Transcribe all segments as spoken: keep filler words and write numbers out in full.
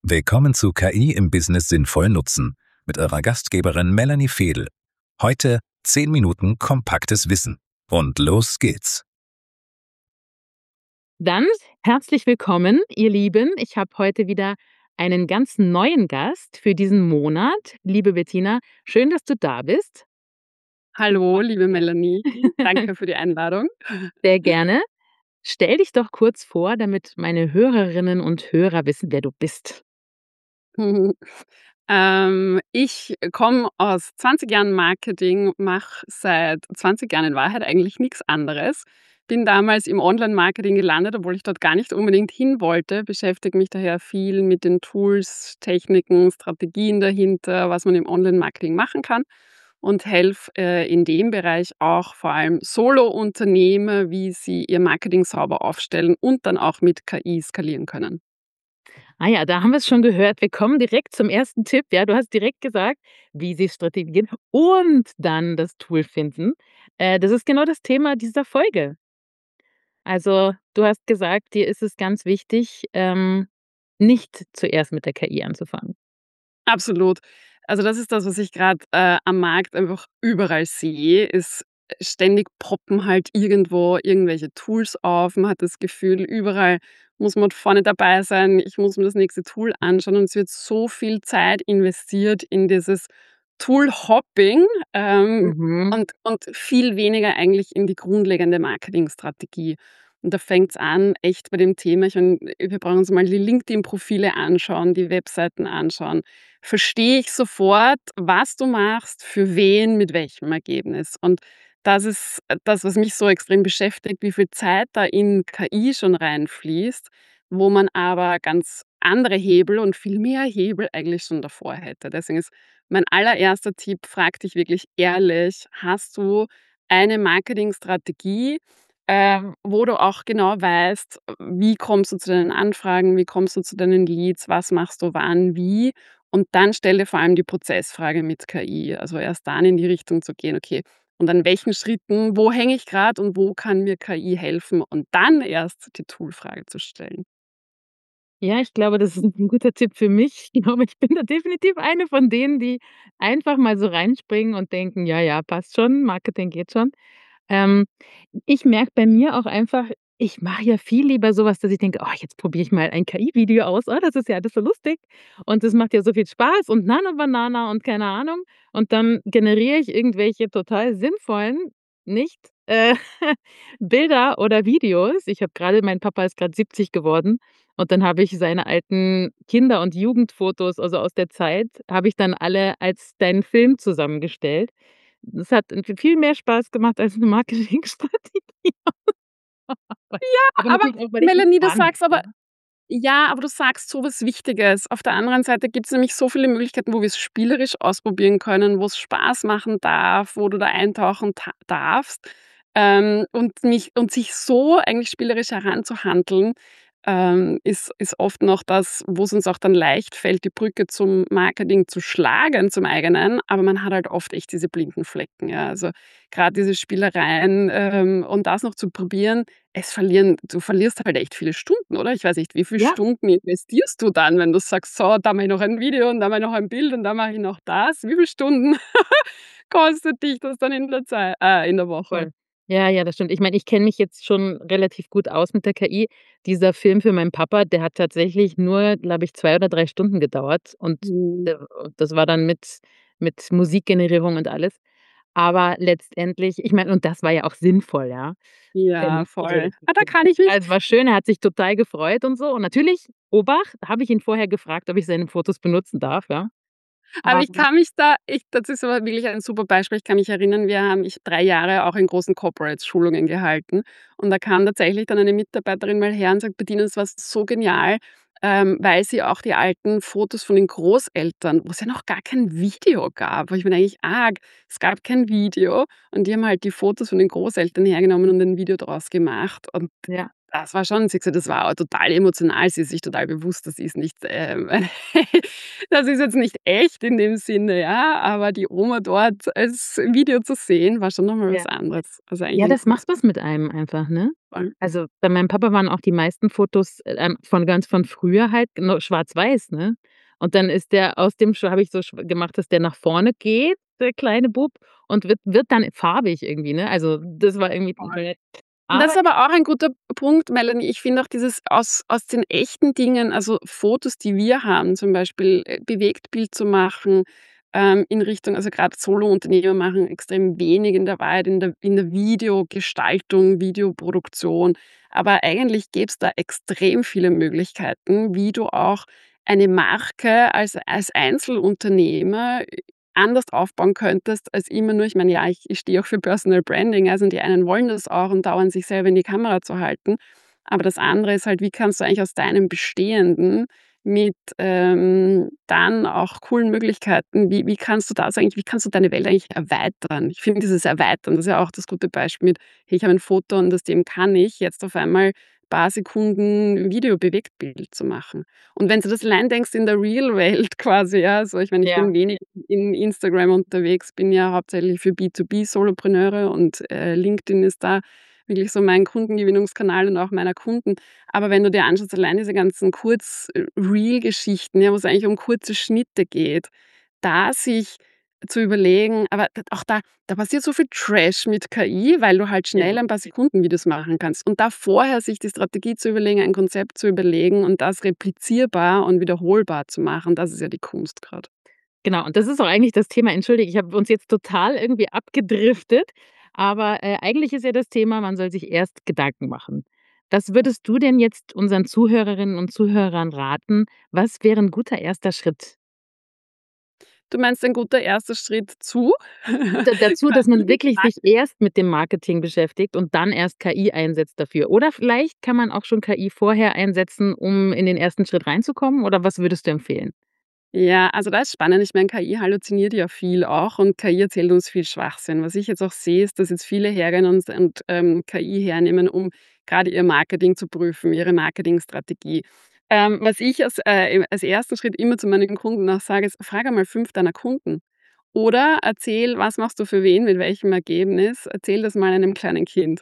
Willkommen zu K I im Business sinnvoll nutzen mit eurer Gastgeberin Melanie Fedel. Heute zehn Minuten kompaktes Wissen. Und los geht's. Dann herzlich willkommen, ihr Lieben. Ich habe heute wieder einen ganz neuen Gast für diesen Monat. Liebe Bettina, schön, dass du da bist. Hallo, liebe Melanie. Danke für die Einladung. Sehr gerne. Stell dich doch kurz vor, damit meine Hörerinnen und Hörer wissen, wer du bist. Ähm, ich komme aus zwanzig Jahren Marketing, mache seit zwanzig Jahren in Wahrheit eigentlich nichts anderes. Bin damals im Online-Marketing gelandet, obwohl ich dort gar nicht unbedingt hin wollte, beschäftige mich daher viel mit den Tools, Techniken, Strategien dahinter, was man im Online-Marketing machen kann und helfe äh, in dem Bereich auch vor allem Solo-Unternehmer, wie sie ihr Marketing sauber aufstellen und dann auch mit K I skalieren können. Ah ja, da haben wir es schon gehört. Wir kommen direkt zum ersten Tipp. Ja, du hast direkt gesagt, wie sie strategieren und dann das Tool finden. Äh, das ist genau das Thema dieser Folge. Also, du hast gesagt, dir ist es ganz wichtig, ähm, nicht zuerst mit der K I anzufangen. Absolut. Also, das ist das, was ich gerade äh, am Markt einfach überall sehe, ist ständig poppen halt irgendwo irgendwelche Tools auf. Man hat das Gefühl, überall muss man vorne dabei sein. Ich muss mir das nächste Tool anschauen und es wird so viel Zeit investiert in dieses Tool-Hopping, ähm, Mhm. und und viel weniger eigentlich in die grundlegende Marketingstrategie. Und da fängt's an, echt bei dem Thema ich meine, wir brauchen uns mal die LinkedIn-Profile anschauen, die Webseiten anschauen. Verstehe ich sofort, was du machst, für wen, mit welchem Ergebnis. Und das ist äh, das, was mich so extrem beschäftigt, wie viel Zeit da in K I schon reinfließt, wo man aber ganz andere Hebel und viel mehr Hebel eigentlich schon davor hätte. Deswegen ist mein allererster Tipp, frag dich wirklich ehrlich, hast du eine Marketingstrategie, ähm, wo du auch genau weißt, wie kommst du zu deinen Anfragen, wie kommst du zu deinen Leads, was machst du wann, wie? Und dann stell dir vor allem die Prozessfrage mit K I. Also erst dann in die Richtung zu gehen, okay, und an welchen Schritten, wo hänge ich gerade und wo kann mir K I helfen? Und dann erst die Toolfrage zu stellen. Ja, ich glaube, das ist 'n guter Tipp für mich. Ich glaube, ich bin da definitiv eine von denen, die einfach mal so reinspringen und denken: „Ja, ja, passt schon, Marketing geht schon.“ Ähm, ich merke bei mir auch einfach, ich mache ja viel lieber so was, dass ich denke: „Oh, jetzt probiere ich mal ein K I-Video aus. Oh, das ist ja das so lustig und das macht ja so viel Spaß und Nano Banana und keine Ahnung.“ Und dann generiere ich irgendwelche total sinnvollen, nicht, äh, Bilder oder Videos. Ich habe grade mein Papa ist grad siebzig geworden und dann habe ich seine alten Kinder und Jugendfotos, also aus der Zeit, habe ich dann alle als kleinen Film zusammengestellt. Das hat v viel mehr Spaß gemacht als 'ne Marketingstrategie. Aber Aber natürlich auch, weil ich nicht Melanie, du kann, sagst aber ja. ja, aber du sagst so was Wichtiges. Auf der anderen Seite gibt's nämlich so viele Möglichkeiten, wo wir's spielerisch ausprobieren können, wo's Spaß machen darf, wo du da eintauchen ta darfst. Ähm, und mich und sich so eigentlich spielerisch heranzuhandeln, ähm, ist ist oft noch das, wo's uns auch dann leicht fällt, die Brücke zum Marketing zu schlagen, zum eigenen, aber man hat halt oft echt diese blinden Flecken, ja. Also, grad diese Spielereien, ähm, und das noch zu probieren, es verlieren du verlierst halt echt viele Stunden, oder? Ich weiß nicht, wie viel Ja. Stunden investierst du dann, wenn du sagst: „So, da mache ich noch ein Video und da mache ich noch ein Bild und da mache ich noch das.“ Wie viel Stunden kostet dich das dann in der Zei äh, in der Woche? Voll. Ja, ja, das stimmt. Ich meine, ich kenne mich jetzt schon relativ gut aus mit der K I. Dieser Film für meinen Papa, der hat tatsächlich nur, glaube ich, zwei oder drei Stunden gedauert und Mhm. d das war dann mit mit Musikgenerierung und alles. Aber letztendlich ich meine und das war ja auch sinnvoll, ja. Ja, Ähm, also, voll. Ah, da kann ich mich es war schön, er hat sich total gefreut und so. Und natürlich, Obacht, habe ich ihn vorher gefragt, ob ich seine Fotos benutzen darf, ja. Aber ich Aber kann mich da ich das ist aber wirklich ein super Beispiel. Ich kann mich erinnern, wir haben ich drei Jahre auch in großen Corporates Schulungen gehalten und da kam tatsächlich dann eine Mitarbeiterin mal her und sagt: „Bettina, das war so genial“, ähm, weil sie auch die alten Fotos von den Großeltern, wo's ja noch gar kein Video gab, wo ich mir denke: „Arg, es gab kein Video“ und die haben halt die Fotos von den Großeltern hergenommen und ein Video draus gemacht und Ja. Das war schon sie hat gesagt, das war total emotional. Sie ist sich total bewusst, das ist nicht, ähm das ist jetzt nicht echt in dem Sinne, ja, aber die Oma dort als Video zu sehen, war schon noch mal Ja. was anderes. Also, eigentlich Ja, ein das cooles macht was mit einem einfach, ne? Voll. Also, bei meinem Papa waren auch die meisten Fotos, äh, ähm, von ganz von früher halt no schwarz-weiß, ne? Und dann ist der aus dem sch habe ich so sch gemacht, dass der nach vorne geht, der kleine Bub, und wird wird dann farbig irgendwie, ne? Also, das war irgendwie Voll. nett. Und das Aber ist aber auch ein guter Punkt, Melanie. Ich finde auch dieses aus aus den echten Dingen, also Fotos, die wir haben, zum Beispiel, äh, Bewegtbild zu machen, ähm, in Richtung also grad Solounternehmer machen extrem wenig in der Wahrheit in der in der Videogestaltung, Videoproduktion. Aber eigentlich gäbe es da extrem viele Möglichkeiten, wie du auch eine Marke als als Einzelunternehmer anders aufbauen könntest als immer nur ich meine, ja, ich ich stehe auch für Personal Branding, also die einen wollen das auch und dauernd sich selber in die Kamera zu halten. Aber das andere ist halt, wie kannst du eigentlich aus deinem Bestehenden mit, ähm, dann auch coolen Möglichkeiten wie wie kannst du das eigentlich wie kannst du deine Welt eigentlich erweitern? Ich finde dieses Erweitern, das ist ja auch das gute Beispiel mit: „Hey, ich habe ein Foto und aus dem kann ich jetzt auf einmal paar Sekunden Video-Bewegtbild zu machen.“ Und wenn du das allein denkst in der Real-Welt quasi, ja, also ich meine, ich ja. bin wenig in Instagram unterwegs, bin ja hauptsächlich für B zwei B Solopreneure und, äh, LinkedIn ist da wirklich so mein Kundengewinnungskanal und auch meiner Kunden. Aber wenn du dir anschaust, allein diese ganzen Kurz äh, Reel-Geschichten, ja, wo es eigentlich um kurze Schnitte geht, da sich zu überlegen aber d auch da da passiert so viel Trash mit K I, weil du halt Ja. schnell ein paar Sekunden Videos machen kannst. Und da vorher sich die Strategie zu überlegen, ein Konzept zu überlegen und das replizierbar und wiederholbar zu machen, das ist ja die Kunst grad. Genau, und das ist auch eigentlich das Thema. Entschuldige, ich habe uns jetzt total irgendwie abgedriftet, aber, äh, eigentlich ist ja das Thema, man soll sich erst Gedanken machen. Was würdest du denn jetzt unseren Zuhörerinnen und Zuhörern raten? Was wäre 'n guter erster Schritt? Du meinst ein guter erster Schritt zu? Da dazu, dass Quasi man die wirklich Frage. sich erst mit dem Marketing beschäftigt und dann erst K I einsetzt dafür. Oder vielleicht kann man auch schon K I vorher einsetzen, um in den ersten Schritt reinzukommen, oder was würdest du empfehlen? Ja, also das ist spannend. Ich meine, K I halluziniert ja viel auch und K I erzählt uns viel Schwachsinn. Was ich jetzt auch sehe, ist, dass jetzt viele hergehen und und, ähm, K I hernehmen, um gerade ihr Marketing zu prüfen, ihre Marketingstrategie. Ähm, was ich als, äh, im als ersten Schritt immer zu meinen Kunden auch sage, ist: „Frage einmal fünf deiner Kunden oder erzähl, was machst du für wen, mit welchem Ergebnis. Erzähl das mal einem kleinen Kind.“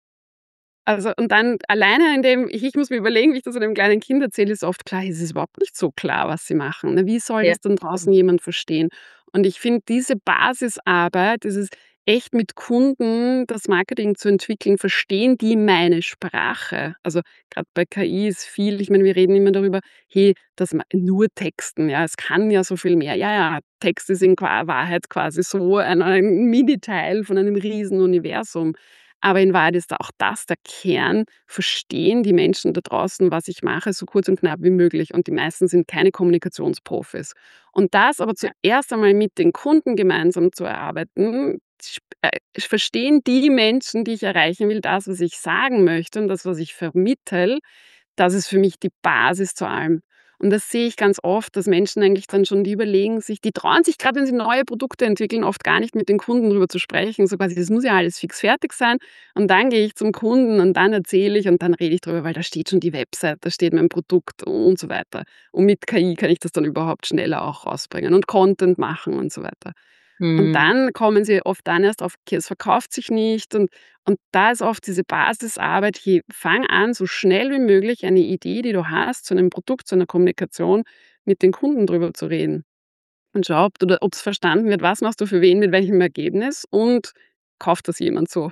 Also, und dann alleine indem ich ich muss mir überlegen, wie ich das einem kleinen Kind erzähle, ist oft klar, es ist überhaupt nicht so klar, was sie machen, ne? Wie soll Ja, das denn stimmt. draußen jemand verstehen? Und ich finde, diese Basisarbeit, dieses echt mit Kunden das Marketing zu entwickeln, verstehen die meine Sprache? Also, grad bei K I ist viel ich meine, wir reden immer darüber: „Hey, das ma nur texten, ja, es kann ja so viel mehr.“ Ja, ja, Text ist in qua Wahrheit quasi so ein ein Miniteil von einem Riesenuniversum. Aber in Wahrheit ist da auch das der Kern. Verstehen die Menschen da draußen, was ich mache, so kurz und knapp wie möglich. Und die meisten sind keine Kommunikationsprofis. Und das aber Ja. zuerst einmal mit den Kunden gemeinsam zu erarbeiten, sp äh, verstehen die Menschen, die ich erreichen will, das, was ich sagen möchte und das, was ich vermittle, das ist für mich die Basis zu allem. Und das sehe ich ganz oft, dass Menschen eigentlich dann schon die überlegen sich die trauen sich grad, wenn sie neue Produkte entwickeln, oft gar nicht mit den Kunden drüber zu sprechen, so quasi: „Das muss ja alles fix fertig sein und dann gehe ich zum Kunden und dann erzähle ich und dann rede ich drüber, weil da steht schon die Website, da steht mein Produkt“ und so weiter. Und mit K I kann ich das dann überhaupt schneller auch rausbringen und Content machen und so weiter. Und Mhm. dann kommen sie oft dann erst auf: „Okay, es verkauft sich nicht“, und und da ist oft diese Basisarbeit: „Hey, fang an, so schnell wie möglich eine Idee, die du hast, zu einem Produkt, zu einer Kommunikation mit den Kunden drüber zu reden. Und schau, ob du da ob's verstanden wird, was machst du für wen, mit welchem Ergebnis und kauft das jemand so?“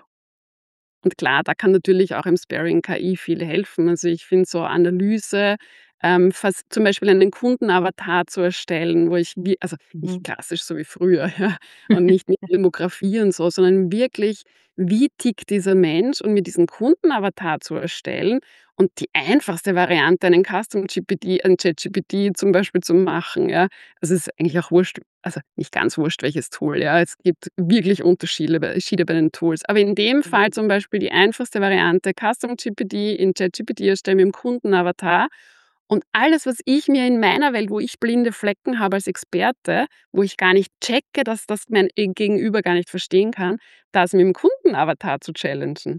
Und klar, da kann natürlich auch im Sparring K I viel helfen. Also, ich finde so Analyse, ähm, fas zum Beispiel einen Kundenavatar zu erstellen, wo ich wie also, nicht Mhm. klassisch so wie früher, ja, und nicht mit Demografie und so, sondern wirklich, wie tickt dieser Mensch und mir diesen Kundenavatar zu erstellen und die einfachste Variante, einen Custom G P T ein ChatGPT zum Beispiel zu machen, ja. Also, es ist eigentlich auch wurscht also, nicht ganz wurscht, welches Tool, ja. Es gibt wirklich Unterschiede bei Schiede bei den Tools. Aber in dem Fall Mhm. zum Beispiel die einfachste Variante, Custom G P T in ChatGPT erstellen mit dem Kundenavatar und alles, was ich mir in meiner Welt, wo ich blinde Flecken habe als Experte, wo ich gar nicht checke, dass das mein, äh, Gegenüber gar nicht verstehen kann, das mit dem Kundenavatar zu challengen.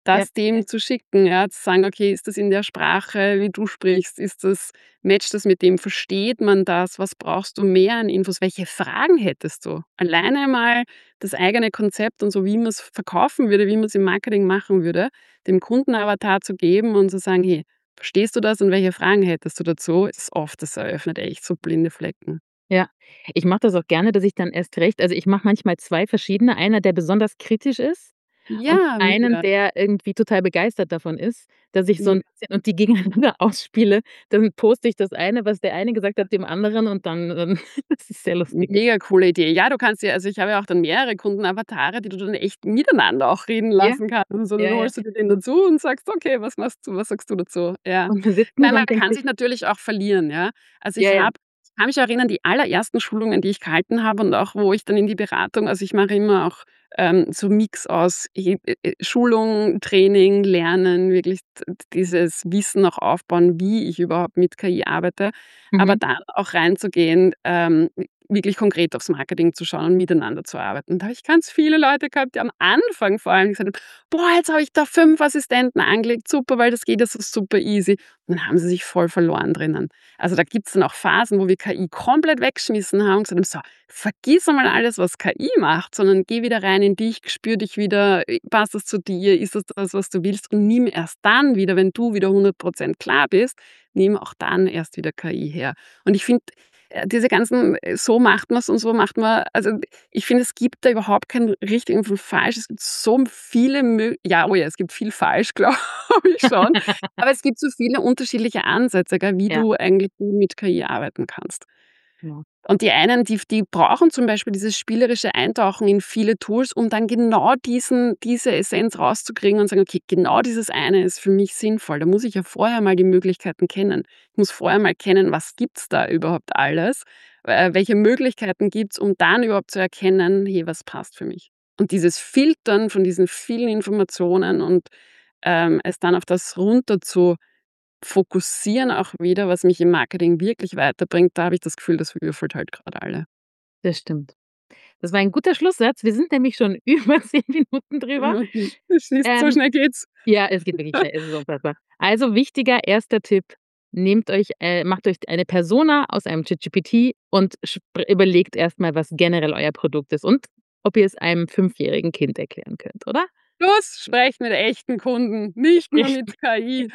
Ja. das dem zu schicken, ja, zu sagen: „Okay, ist das in der Sprache, wie du sprichst? Ist das matcht das mit dem? Versteht man das? Was brauchst du mehr an Infos? Welche Fragen hättest du?“ Alleine mal das eigene Konzept und so, wie man's verkaufen würde, wie man's im Marketing machen würde, dem Kundenavatar zu geben und zu sagen: „Hey, verstehst du das und welche Fragen hättest du dazu?“ Ist oft das eröffnet echt so blinde Flecken. Ja, ich mache das auch gerne, dass ich dann erst recht also, ich mache manchmal zwei verschiedene. Einer, der besonders kritisch ist und Ja, einen, mega. der irgendwie total begeistert davon ist, dass ich so 'n Ja. bisschen und die gegeneinander ausspiele. Dann poste ich das eine, was der eine gesagt hat, dem anderen und dann, ähm das ist sehr lustig. Mega coole Idee. Ja, du kannst ja also, ich habe ja auch dann mehrere Kundenavatare, die du dann echt miteinander auch reden Ja, lassen kannst und so. Dann ja, ja. holst du dir den dazu und sagst: „Okay, was machst du was sagst du dazu?“ Ja. Und man sitzt Ich nur meine, da man und denkt kann sich sich natürlich auch verlieren, ja. Also, Ja, ich ja. habe ich kann mich erinnern, die allerersten Schulungen, die ich gehalten habe und auch wo ich dann in die Beratung also, ich mache immer auch, ähm, so Mix aus he äh, äh, Schulung, Training, Lernen, wirklich d d dieses Wissen auch aufbauen, wie ich überhaupt mit K I arbeite, aber Mhm. dann auch reinzugehen, ähm, wirklich konkret aufs Marketing zu schauen und miteinander zu arbeiten. Da habe ich ganz viele Leute gehabt, die am Anfang vor allem gesagt haben: „Boah, jetzt habe ich da fünf Assistenten angelegt, super, weil das geht ja so super easy.“ Und dann haben sie sich voll verloren drinnen. Also, da gibt's dann auch Phasen, wo wir K I komplett weggeschmissen haben und gesagt haben: „So, vergiss einmal alles, was K I macht, sondern geh wieder rein in dich, spür dich wieder. Äh, passt das zu dir? Ist das das, was du willst?“ Und nimm erst dann wieder, wenn du wieder hundert Prozent klar bist, nimm auch dann erst wieder K I her. Und ich finde, äh, diese ganzen äh, so macht man's und so macht man also, ich finde, es gibt da überhaupt kein richtig und falsch. Es gibt so viele Mö ja, oh ja, es gibt viel falsch, glaube ich schon. Aber es gibt so viele unterschiedliche Ansätze, gell, wie Ja. du eigentlich gut mit K I arbeiten kannst. Genau. Und die einen, die f die brauchen zum Beispiel dieses spielerische Eintauchen in viele Tools, um dann genau diesen diese Essenz rauszukriegen und sagen: „Okay, genau dieses eine ist für mich sinnvoll.“ Da muss ich ja vorher mal die Möglichkeiten kennen. Ich muss vorher mal kennen, was gibt's da überhaupt alles? Äh, welche Möglichkeiten gibt's, um dann überhaupt zu erkennen: „Hey, was passt für mich?“ Und dieses Filtern von diesen vielen Informationen und, ähm, es dann auf das runter zu fokussieren auch wieder, was mich im Marketing wirklich weiterbringt, da habe ich das Gefühl, das würfelt halt grad alle. Das stimmt. Das war ein guter Schlusssatz. Wir sind nämlich schon über zehn Minuten drüber. Siehst, so Ähm, schnell geht's. ja, es geht wirklich schnell. Es ist unfassbar. Also, wichtiger erster Tipp: Nehmt euch äh, macht euch eine Persona aus einem ChatGPT und spr überlegt erst mal, was generell euer Produkt ist und ob ihr es einem fünfjährigen Kind erklären könnt, oder? Plus, sprecht mit echten Kunden, nicht nur mit K I.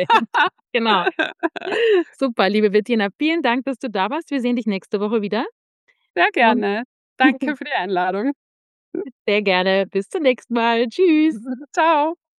Genau. Super, liebe Bettina, vielen Dank, dass du da warst. Wir sehen dich nächste Woche wieder. Sehr Und gerne. Danke für die Einladung. Sehr gerne. Bis zum nächsten Mal. Tschüss. Tschau.